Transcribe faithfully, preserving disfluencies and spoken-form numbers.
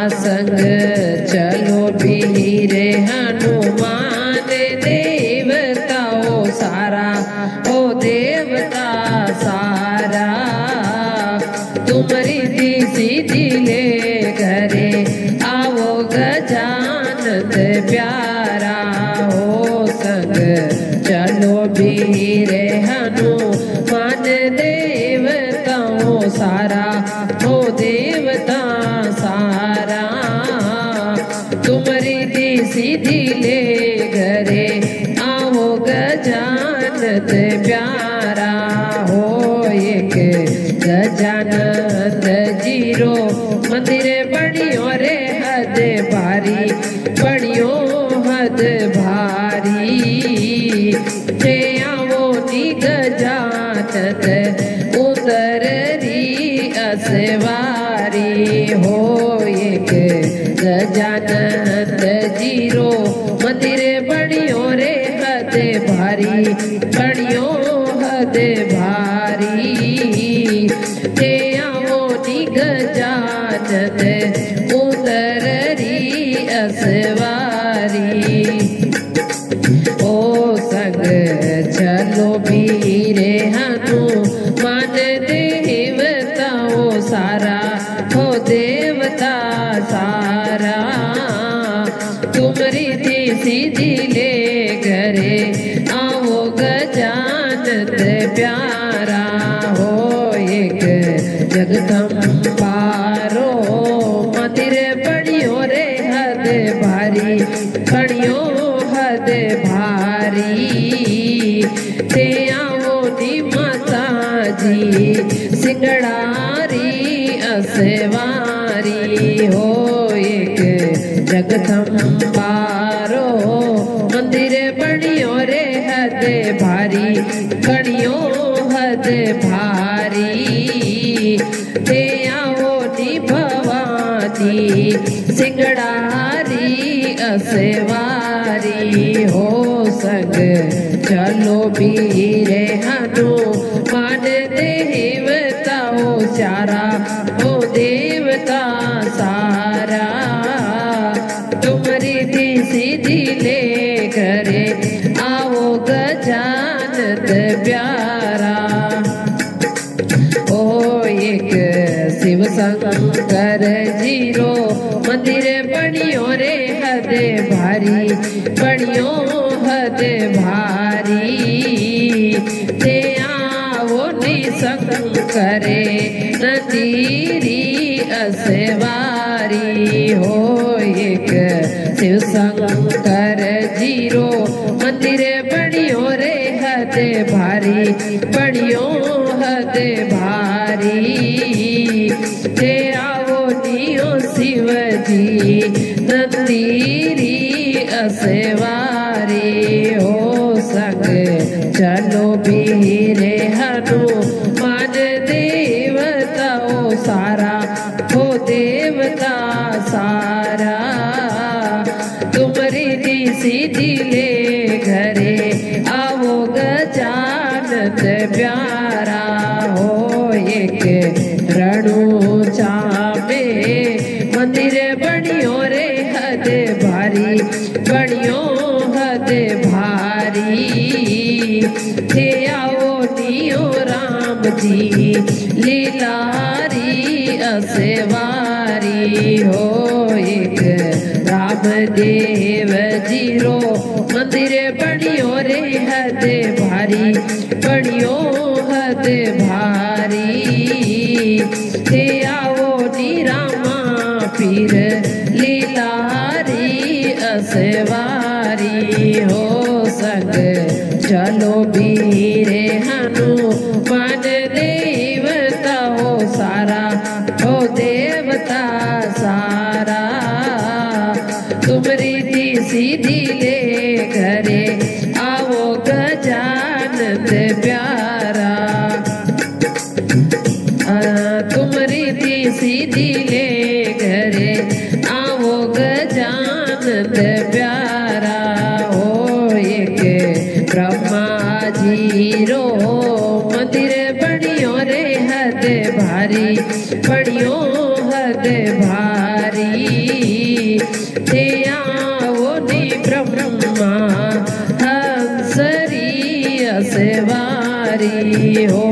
संग चलो वीरे हनुमान देवताओं सारा ओ देवता सारा तुमरी दी सीधी ले घरे आओ गजानन प्यारा हो संग चलो वीरे हनुमान देवताओं सारा हो देवता सारा तुमरी दी सीधी ले घरे आओ गजानन प्यारा हो एक गजानन जीरो मंदिर बड़ियो रे हद भारी बड़ियो हद भारी ते आओ नी गजानन उतर री असवारी हो एक गजानन जीरो मंदिर बड़ियो रे हद भारी बड़ियो हद भारी ते आओ नी गजानन उतर री असवारी ओ संग चलो वीरे हनुमान देवताओं सारा हो देवता सारा तुमरी दी सीधी ले घरे आओ गजानन प्यारा हो एक जगदम्बारो मंदिर बड़ियो रे हद भारी बड़ियो हद भारी ते आओ नी माता जी सिंगड़ारी असवारी हो एक जगदम्बारो मंदिर बड़ियो रे हद भारी बड़ियो हद भारी ते आओ नी भवानी सिंगड़ारी असवारी हो संग चलो वीरे हनुमान देवताओं सारा हो देवता सारा तुमरी दी सीधी ले घरे आओ गजानन प्यारा ओ एक शिव शंकर जीरो मंदिर बड़ियो रे हद भारी बड़ियो हद भारी ते आओ नी शंकरे नदीरी असवारी हो एक शिव शंकर जीरो मंदिर बड़ियो रे हद भारी बड़ियो हद भारी ते आओ नियो शिव जी नंदीरी असवारी हो संग चलो वीरे हनुमान देवताओं सारा हो देवता सारा तुमरी दी सीधी ले घरे आओ गजानन प्यारा हो एक रणु चावे मंदिर बड़ियो रे हद भारी बड़ियो हद भारी थे आओ नियो राम जी लीलारी असवारी हो एक राम देव जीरो मंदिर बड़ियो रे हद भारी बड़ियो हद भारी थे आओ नी रामा पीर लीलारी असवारी हो संग चलो वीरे हनुमान देवताओं सारा हो देवता सारा तुमरी दी सीधी ले घरे आओ गजानन प्यारा तुमरी दी सीधी ले घरे आओ गजानन प्यारा हो एक ब्रह्मा जी रो मंदिर बड़ियो रे हद भारी बड़ियो हद भारी તે આવોની બ્રહ્મા હંસરી અસવારી હો